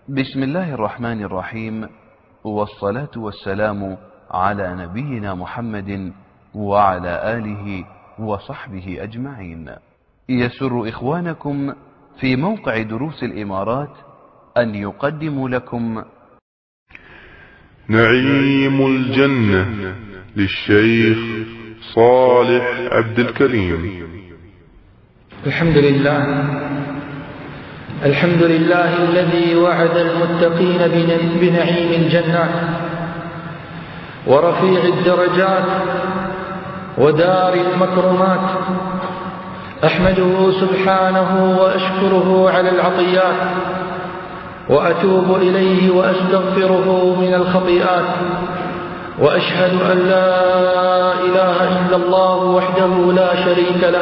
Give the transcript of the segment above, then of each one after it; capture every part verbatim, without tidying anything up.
بسم الله الرحمن الرحيم، والصلاة والسلام على نبينا محمد وعلى آله وصحبه أجمعين. يسر إخوانكم في موقع دروس الإمارات أن يقدموا لكم نعيم الجنة للشيخ صالح عبد الكريم. الحمد لله الحمد لله الذي وعد المتقين بنعيم الجنات ورفيع الدرجات ودار المكرمات. أحمده سبحانه وأشكره على العطيات، وأتوب إليه وأستغفره من الخطيئات، وأشهد أن لا إله إلا الله وحده لا شريك له،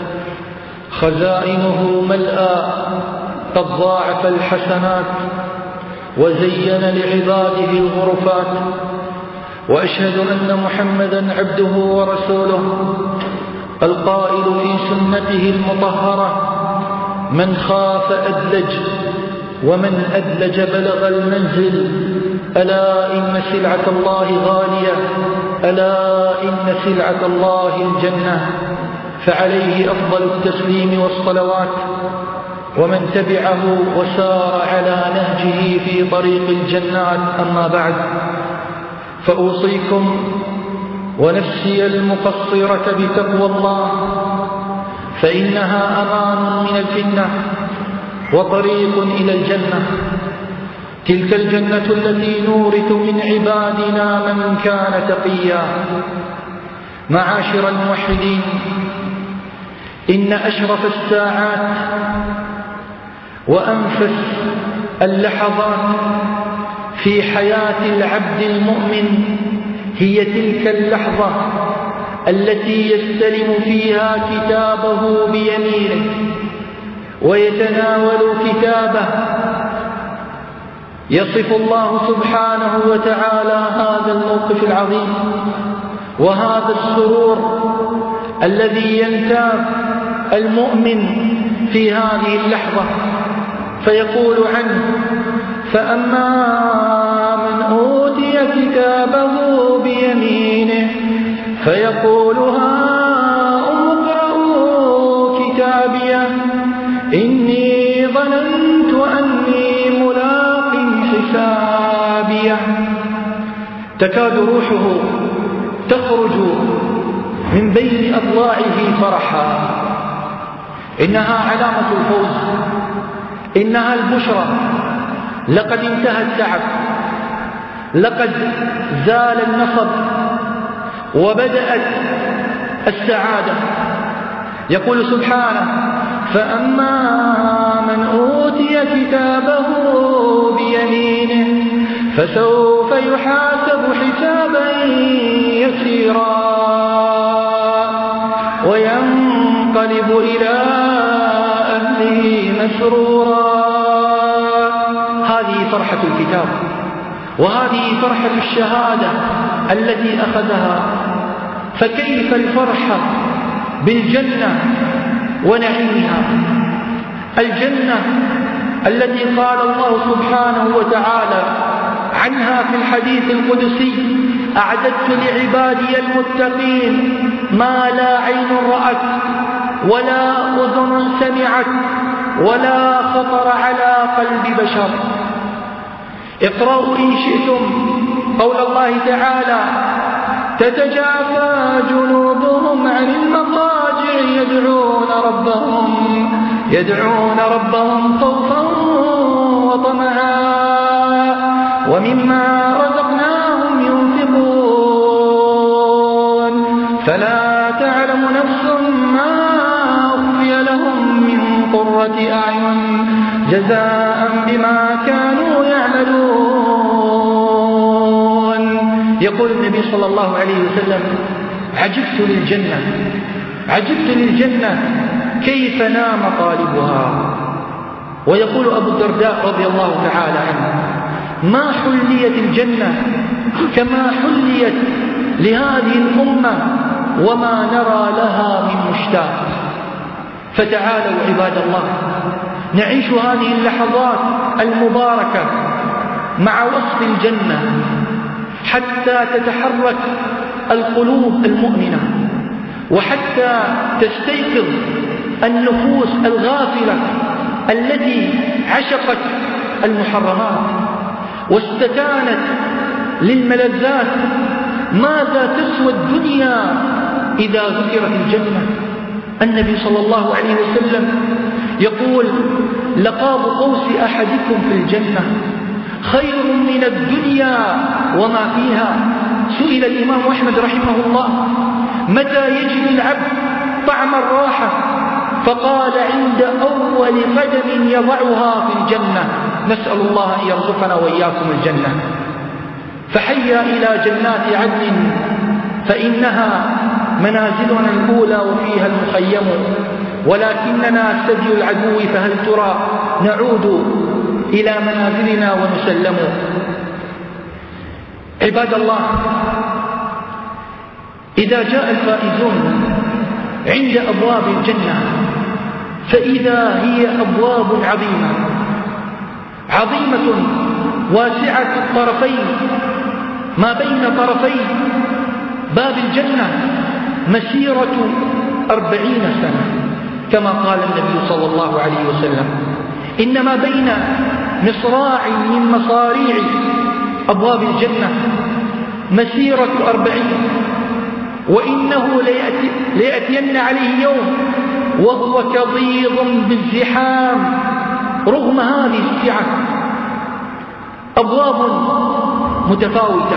خزائنه ملأى قد ضاعف الحسنات وزين لعباده الغرفات. وأشهد أن محمدا عبده ورسوله القائل في سنته المطهرة: من خاف أدلج ومن أدلج بلغ المنزل. ألا إن سلعة الله غالية، ألا إن سلعة الله الجنة. فعليه أفضل التسليم والصلوات، ومن تبعه وسار على نهجه في طريق الجنات. أما بعد، فأوصيكم ونفسي المقصرة بتقوى الله، فإنها أمان من الفتنة وطريق إلى الجنة. تلك الجنة التي نورث من عبادنا من كان تقيا. معاشر الموحدين، إن أشرف الساعات وأنفس اللحظات في حياة العبد المؤمن هي تلك اللحظة التي يستلم فيها كتابه بيمينه ويتناول كتابه. يصف الله سبحانه وتعالى هذا الموقف العظيم وهذا السرور الذي ينتاب المؤمن في هذه اللحظة، فيقول عنه: فأما من أوتي كتابه بيمينه فيقول هاؤم اقرءوا كتابيه إني ظننت أني ملاق حسابيه. تكاد روحه تخرج من بين أضلاعه فرحا. إنها علامة الفوز، إنها البشرى. لقد انتهى التعب، لقد زال النصب، وبدأت السعادة. يقول سبحانه: فأما من أوتي كتابه بيمينه فسوف يحاسب حسابا يسيرا وينقلب إلى أهله مسرورا. هذه فرحة الكتاب، وهذه فرحة الشهادة التي أخذها. فكيف الفرحة بالجنة ونعيمها؟ الجنة التي قال الله سبحانه وتعالى عنها في الحديث القدسي: أعددت لعبادي المتقين ما لا عين رأت ولا أذن سمعت ولا خطر على قلب بشر. اقرأوا إن شئتم قول الله تعالى: تتجافى جنوبهم عن المضاجع يدعون ربهم يدعون ربهم خوفا وطمعا ومما رزقناهم ينفقون فلا تعلم نفس ما أخفي لهم من قرة أعين جزاء بما كانوا يعملون. يقول النبي صلى الله عليه وسلم: عجبت للجنة عجبت للجنة كيف نام طالبها. ويقول أبو الدرداء رضي الله تعالى عنه: ما حليت الجنة كما حليت لهذه الأمة وما نرى لها من مشتاق. فتعالوا عباد الله نعيش هذه اللحظات المباركة مع وصف الجنة حتى تتحرك القلوب المؤمنة وحتى تستيقظ النفوس الغافلة التي عشقت المحرمات واستكانت للملذات. ماذا تسوى الدنيا إذا ذكرت الجنة؟ النبي صلى الله عليه وسلم يقول لقاب قوس أحدكم في الجنة خير من الدنيا وما فيها. سئل الإمام أحمد رحمه الله متى يجد العبد طعم الراحة؟ فقال عند أول قدم يضعها في الجنة. نسأل الله أن يرزقنا وإياكم الجنة. فحيا إلى جنات عدن فإنها منازلنا الأولى وفيها المخيم، ولكننا سدي العدو فهل ترى نعود إلى منازلنا ونسلم. عباد الله، إذا جاء الفائزون عند أبواب الجنة فإذا هي أبواب عظيمة عظيمة واسعة الطرفين. ما بين طرفي باب الجنة مسيرة أربعين سنة كما قال النبي صلى الله عليه وسلم. إنما بين مصراع من مصاريع أبواب الجنة مسيرة أربعين، وإنه ليأتي ليأتين عليه يوم وهو كضيض بالزحام. رغم هذه السعة أبواب متفاوتة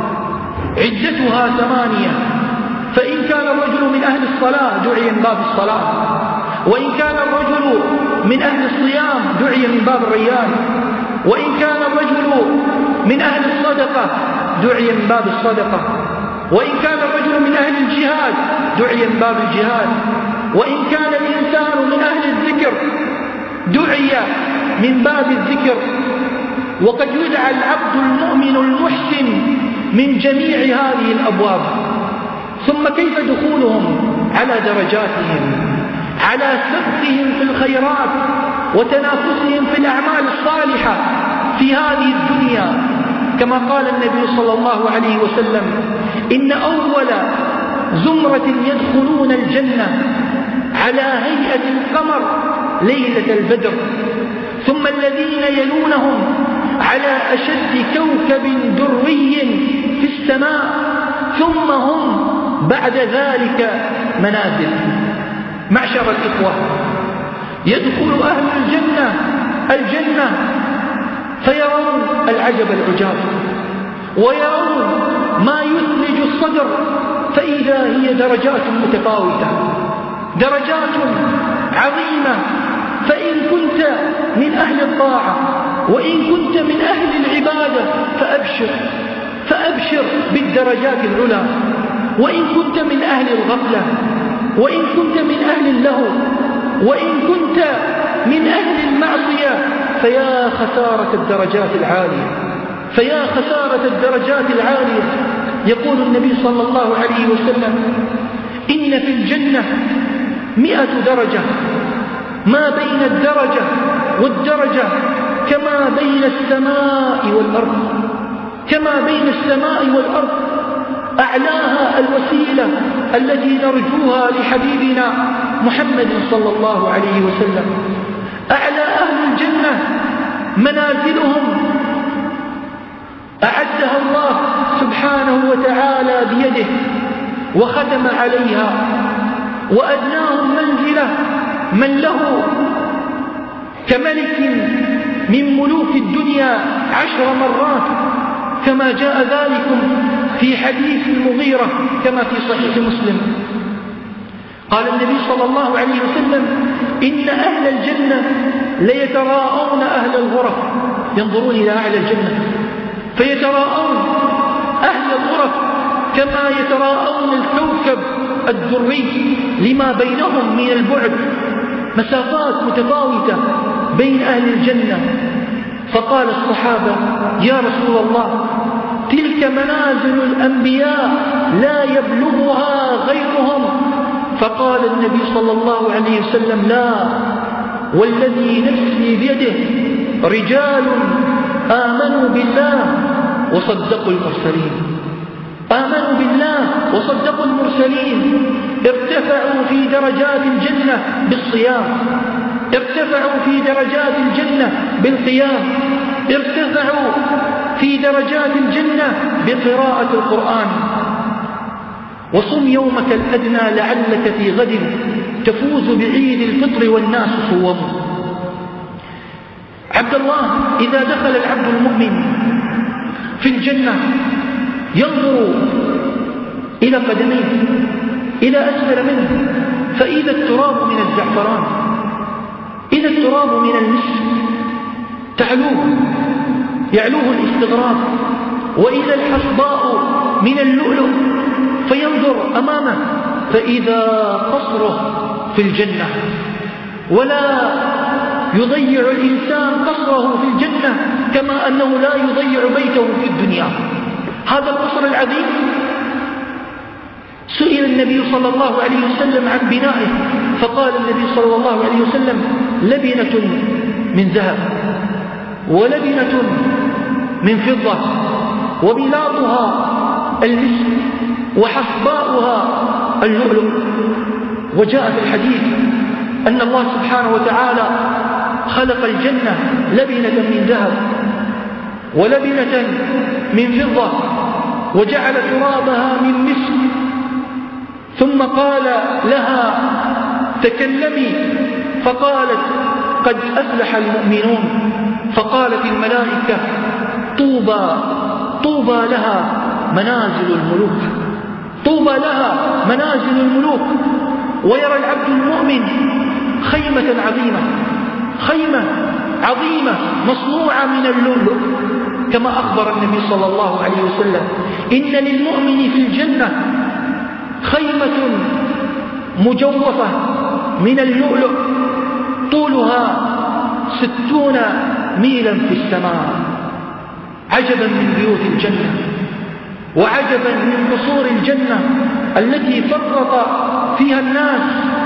عدتها ثمانية، فإن كان الرجل من أهل الصلاة دعي من باب الصلاة، وإن كان الرجل من أهل الصيام دعي من باب الريان، وإن كان الرجل من أهل الصدقة دعي من باب الصدقة، وإن كان الرجل من أهل الجهاد دعي من باب الجهاد، وإن كان الإنسان من أهل الذكر دعي من باب الذكر. وقد يدعى العبد المؤمن المحسن من جميع هذه الأبواب. ثم كيف دخولهم على درجاتهم، على سبقهم في الخيرات وتنافسهم في الأعمال الصالحة في هذه الدنيا. كما قال النبي صلى الله عليه وسلم إن أول زمرة يدخلون الجنة على هيئة القمر ليلة البدر، ثم الذين يلونهم على أشد كوكب دري في السماء، ثم هم بعد ذلك منازل. معشر الإخوة، يدخل أهل الجنة الجنة فيرون العجب العجاب ويرون ما يثلج الصدر، فإذا هي درجات متفاوتة، درجات عظيمة. فإن كنت من أهل الطاعة وإن كنت من أهل العبادة فأبشر فأبشر بالدرجات العلى، وإن كنت من أهل الغفلة، وإن كنت من أهل اللهو، وإن كنت من أهل المعصية فيا خسارة الدرجات العالية، فيا خسارة الدرجات العالية. يقول النبي صلى الله عليه وسلم إن في الجنة مئة درجة، ما بين الدرجة والدرجة كما بين السماء والأرض، كما بين السماء والأرض. أعلاها الوسيلة التي نرجوها لحبيبنا محمد صلى الله عليه وسلم. أعلى أهل الجنة منازلهم أعدها الله سبحانه وتعالى بيده وختم عليها، وأدناهم منزلة من له كملك من ملوك الدنيا عشر مرات، كما جاء ذلك في حديث المغيرة كما في صحيح مسلم. قال النبي صلى الله عليه وسلم إن أهل الجنة ليتراءون أهل الغرف، ينظرون إلى أهل الجنة فيتراءون أهل الغرف كما يتراءون الكوكب الدري لما بينهم من البعد، مسافات متفاوتة بين أهل الجنة. فقال الصحابة يا رسول الله تلك منازل الأنبياء لا يبلغها غيرهم. فقال النبي صلى الله عليه وسلم لا، والذي نفسي بيده رجال آمنوا بالله وصدقوا المرسلين، آمنوا بالله وصدقوا المرسلين، ارتفعوا في درجات الجنة بالصيام، ارتفعوا في درجات الجنة بالقيام، ارتفعوا في درجات الجنة بقراءة القرآن. وصم يومك الأدنى لعلك في غد تفوز بعيد الفطر والناس صوم. عبد الله، إذا دخل العبد المؤمن في الجنة ينظر إلى قدميه إلى أسفل منه فإذا التراب من الزعفران، إذا التراب من المسك تعلوه يعلوه الاستغراب، وإذا الحصباء من اللؤلؤ فينظر أمامه فإذا قصره في الجنة. ولا يضيع الإنسان قصره في الجنة كما أنه لا يضيع بيته في الدنيا. هذا القصر العظيم سئل النبي صلى الله عليه وسلم عن بنائه فقال النبي صلى الله عليه وسلم: لبنة من ذهب ولبنة من فضة وبلاطها المسك وحصباؤها اللؤلؤ. وجاء في الحديث أن الله سبحانه وتعالى خلق الجنة لبنة من ذهب ولبنة من فضة وجعل ترابها من مسك، ثم قال لها: تكلمي، فقالت: قد أفلح المؤمنون. فقالت الملائكة: طوبى طوبى لها منازل الملوك، طوبى لها منازل الملوك. ويرى العبد المؤمن خيمة عظيمة، خيمة عظيمة مصنوعة من اللؤلؤ، كما أخبر النبي صلى الله عليه وسلم: إن للمؤمن في الجنة خيمة مجوفة من اللؤلؤ طولها ستون ميلا في السماء. عجبا من بيوت الجنة وعجبا من قصور الجنة التي فرط فيها الناس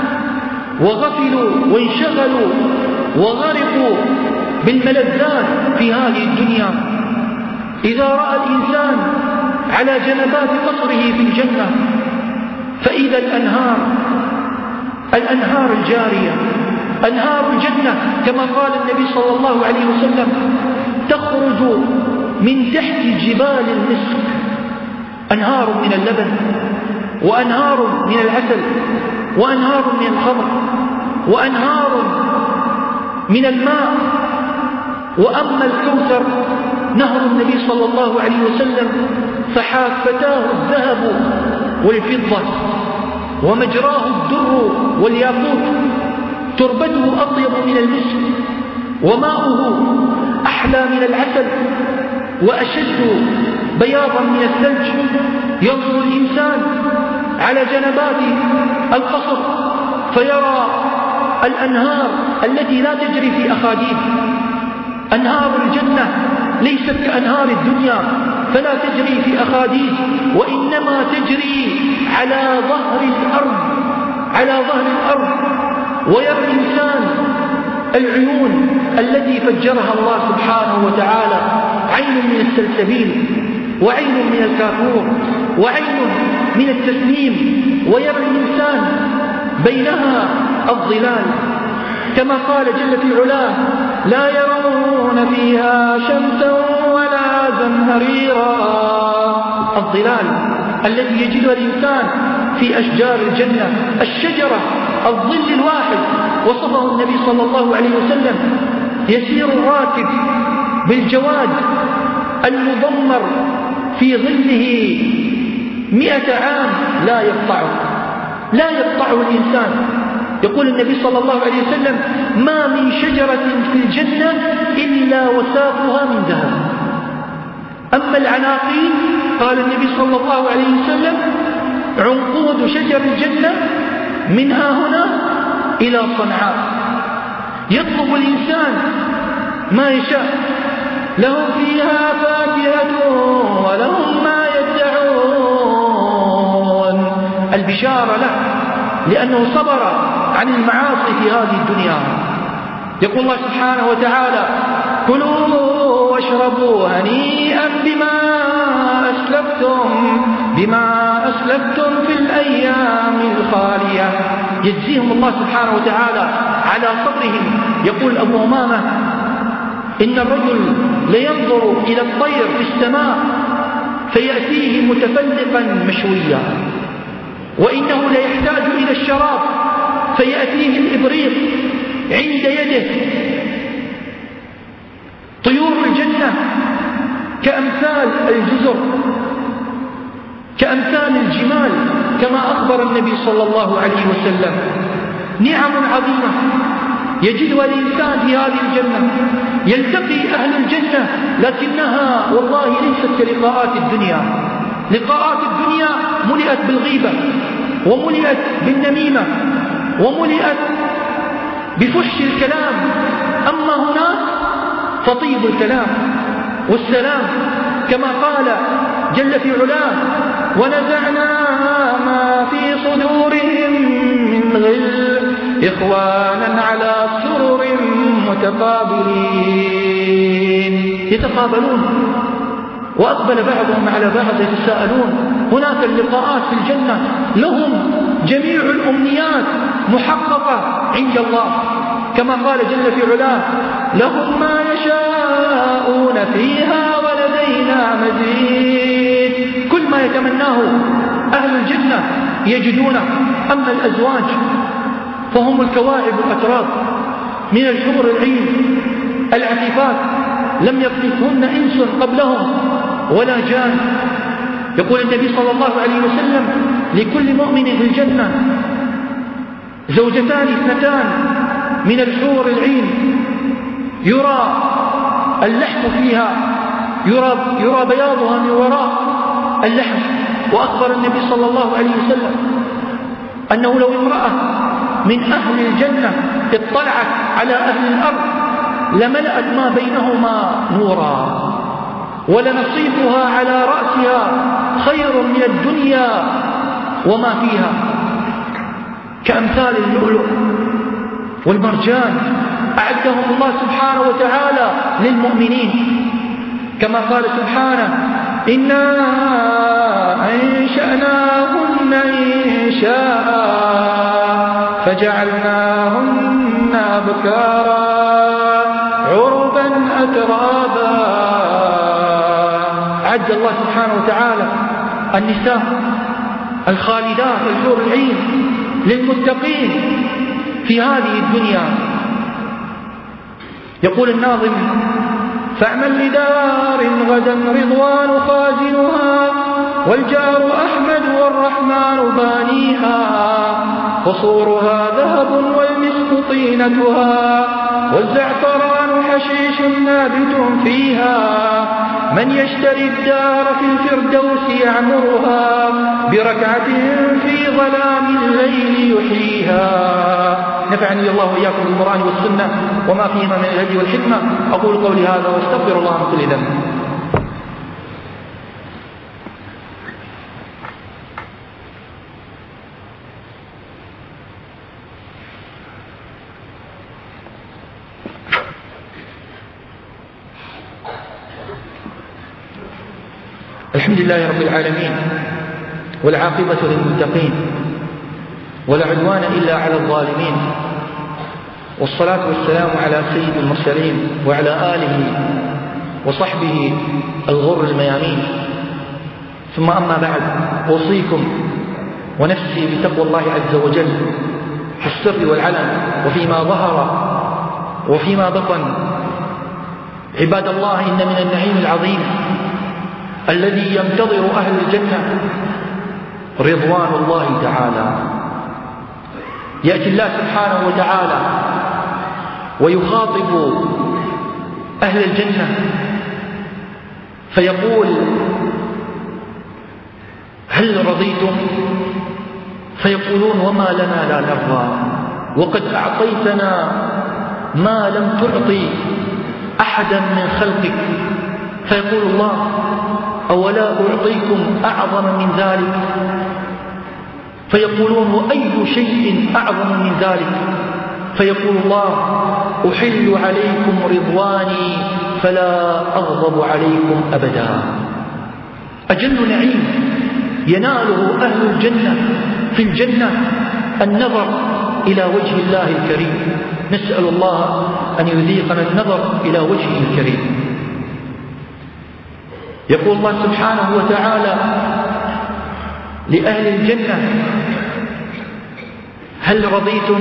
وغفلوا وانشغلوا وغرقوا بالملذات في هذه الدنيا. إذا رأى الإنسان على جنبات قصره في الجنة فإذا الأنهار الأنهار الجارية، أنهار الجنة كما قال النبي صلى الله عليه وسلم: تخرج من تحت جبال المسك، أنهار من اللبن وأنهار من العسل وأنهار من الخمر وأنهار من الماء. وأما الكوثر نهر النبي صلى الله عليه وسلم فحافتاه الذهب والفضة ومجراه الدر والياقوت، تربته أطيب من المسك وماؤه أحلى من العسل وأشد بياضا من الثلج. ينظر الإنسان على جنبات القصر فيرى الأنهار التي لا تجري في أخاديد. أنهار الجنة ليست كأنهار الدنيا فلا تجري في أخاديد، وإنما تجري على ظهر الأرض، على ظهر الأرض. ويرى الإنسان العيون التي فجرها الله سبحانه وتعالى، عين من السلسبيل وعين من الكافور وعين من التسنيم. ويرى الإنسان بينها الظلال كما قال جل في علاه: لا يرون فيها شمسا ولا زمهريرا. الظلال التي يجدها الإنسان في أشجار الجنة، الشجرة الظل الواحد وصفه النبي صلى الله عليه وسلم: يسير الراكب بالجواد المضمر في ظله مئة عام لا يقطعه، لا يقطعه الإنسان. يقول النبي صلى الله عليه وسلم: ما من شجرة في الجنة إلا وساقها من ذهب. أما العناقيد قال النبي صلى الله عليه وسلم: عنقود شجر الجنة منها هنا إلى صنعاء. يطلب الإنسان ما يشاء، لهم فيها فاكهة ولهم ما يدعون. البشارة له لأنه صبر عن المعاصي في هذه الدنيا. يقول الله سبحانه وتعالى: كلوا واشربوا هنيئا بما أسلفتم بما أسلفتم في الأيام الخالية. يجزيهم الله سبحانه وتعالى على صبرهم. يقول أبو أمامة إن الرجل لينظر إلى الطير في السماء فيأتيه متفلقا مشويا، وإنه ليحتاج إلى الشراب فيأتيه الإبريق عند يده. طيور الجنة كأمثال الجزر، كأمثال الجمال، كما أخبر النبي صلى الله عليه وسلم. نعم عظيمة يجدها الإنسان في هذه الجنة. يلتقي أهل الجنة، لكنها والله ليست كلقاءات الدنيا. لقاءات الدنيا ملئت بالغيبة، وملئت بالنميمة، وملئت بفحش الكلام. أما هناك فطيب الكلام والسلام، كما قال جل في علاه: ونزعنا ما في صدورهم من غل إخوانا على سرر متقابلين. يتقابلون، وأقبل بعضهم على بعض يتساءلون. هناك اللقاءات في الجنة لهم جميع الأمنيات محققة عند الله، كما قال جل في علاه: لهم ما يشاءون فيها ولدينا مزيد. كل ما يتمناه أهل الجنة يجدونه. أما الأزواج فهم الكواعب الأتراب من الحور العين العفيفات، لم يطمثهن إنس قبلهم ولا جان. يقول النبي صلى الله عليه وسلم: لكل مؤمن في الجنة زوجتان اثنتان من الحور العين، يرى اللحم فيها، يرى, يرى بياضها من وراء اللحم. وأخبر النبي صلى الله عليه وسلم أنه لو امرأة من أهل الجنة اطلعت على أهل الأرض لملأت ما بينهما نورا، ولنصيبها على رأسها خير من الدنيا وما فيها، كأمثال اللؤلؤ والمرجان أعدهم الله سبحانه وتعالى للمؤمنين، كما قال سبحانه: إنا أنشأناهن إنشاء فجعلناهن أبكارا عربا أترابا. عد الله سبحانه وتعالى النساء الخالدات الحور العين للمتقين في هذه الدنيا. يقول الناظم: فاعمل لدار غدا رضوان خازنها، والجار أحمد والرحمن بانيها، قصورها ذهب والمسك طينتها، والزعفران حشيش نابت فيها، من يشتري الدار في الفردوس يعمرها، بركعة في ظلام الليل يحييها. نفعني الله وإياكم بالقرآن والسنة وما فيهما من الهدي والحكمة. أقول قولي هذا واستغفر الله من كل ذنب. الحمد لله رب العالمين، والعاقبة للمتقين، ولا عدوان إلا على الظالمين، والصلاة والسلام على سيد المرسلين وعلى آله وصحبه الغر الميامين. ثم أما بعد، أوصيكم ونفسي بتقوى الله عز وجل في السر والعلن وفيما ظهر وفيما بطن. عباد الله، إن من النعيم العظيم الذي ينتظر أهل الجنة رضوان الله تعالى. يأتي الله سبحانه وتعالى ويخاطب أهل الجنة فيقول: هل رضيتم؟ فيقولون: وما لنا لا نرضى، وقد أعطيتنا ما لم تعطي أحدا من خلقك. فيقول الله: أولا أعطيكم أعظم من ذلك؟ فيقولون: وأي شيء أعظم من ذلك؟ فيقول الله: أحل عليكم رضواني فلا أغضب عليكم أبدا. أجل نعيم يناله أهل الجنة في الجنة النظر إلى وجه الله الكريم. نسأل الله أن يذيقنا النظر إلى وجهه الكريم. يقول الله سبحانه وتعالى لأهل الجنة: هل رضيتم؟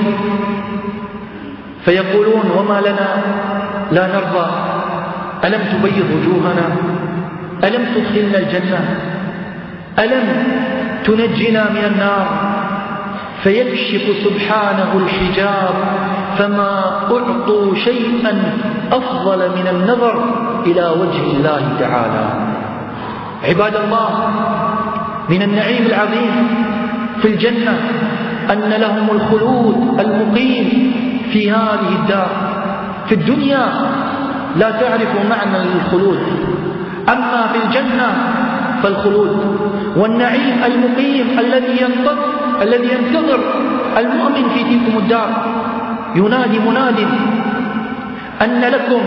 فيقولون: وما لنا لا نرضى؟ ألم تبيض وجوهنا؟ ألم تدخلنا الجنة؟ ألم تنجنا من النار؟ فيكشف سبحانه الحجاب فما أعطوا شيئا أفضل من النظر إلى وجه الله تعالى. عباد الله، من النعيم العظيم في الجنة أن لهم الخلود المقيم في هذه الدار. في الدنيا لا تعرف معنى الخلود، أما في الجنة فالخلود والنعيم المقيم الذي ينتظر الذي ينتظر المؤمن في تلكم الدار. ينادي مناد أن لكم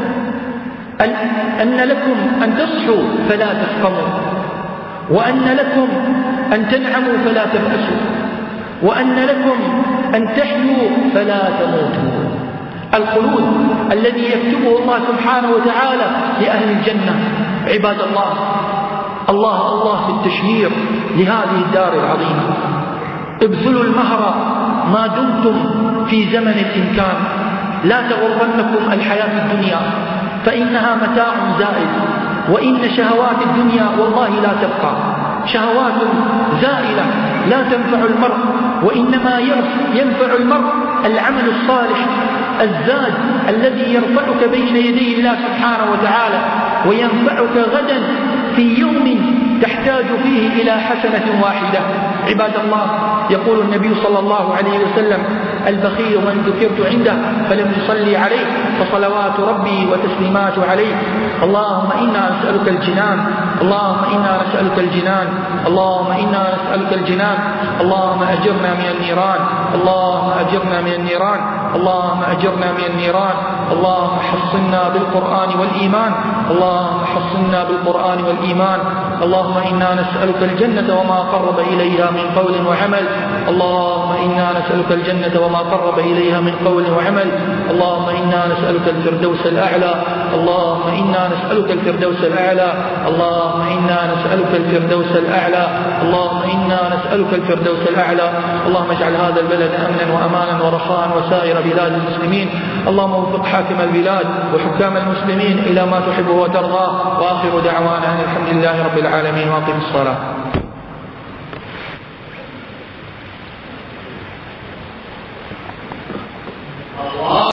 أن لكم أن تصحوا فلا تسقموا، وأن لكم أن تنعموا فلا تبأسوا، وأن لكم أن تحيوا فلا تموتوا. الخلود الذي يكتبه الله سبحانه وتعالى لأهل الجنة. عباد الله، الله الله في التشهير لهذه الدار العظيمة. ابذلوا المهر ما دمتم في زمن الإمكان، لا تغرنكم الحياة الدنيا فإنها متاع زائد، وإن شهوات الدنيا والله لا تبقى، شهوات زائلة لا تنفع المرء، وإنما ينفع المرء العمل الصالح الزاد الذي يرفعك بين يدي الله سبحانه وتعالى، وينفعك غدا في يوم تحتاج فيه إلى حسنة واحدة. عباد الله، يقول النبي صلى الله عليه وسلم: البخيل من ذكرت عنده فلم يصلي عليه فصلوات ربي وتسليمات عليه. اللهم إنا نسألك الجنان، اللهم إنا نسألك الجنان، اللهم إنا نسألك الجنان. اللهم أجرنا من النيران، اللهم أجرنا من النيران، اللهم أجرنا من النيران. اللهم حصنا بالقرآن والإيمان، اللهم حصنا بالقرآن والإيمان. اللهم إنا نسألك الجنة وما قرب إليها من قول وعمل. اللهم إنا نسألك الجنة وما قرب إليها من قول وعمل. اللهم إنا نسألك الفردوس الأعلى، اللهم إنا نسألك الفردوس الأعلى، اللهم إنا نسألك الفردوس الأعلى، اللهم إنا نسألك الفردوس الأعلى. اللهم اجعل هذا البلد أمنا وأمانا ورخاء وسائر بلاد المسلمين. اللهم وفق حاكم البلاد وحكام المسلمين إلى ما تحبه وترضاه. وآخر دعوانا أن الحمد لله رب العالمين. واقم الصلاة.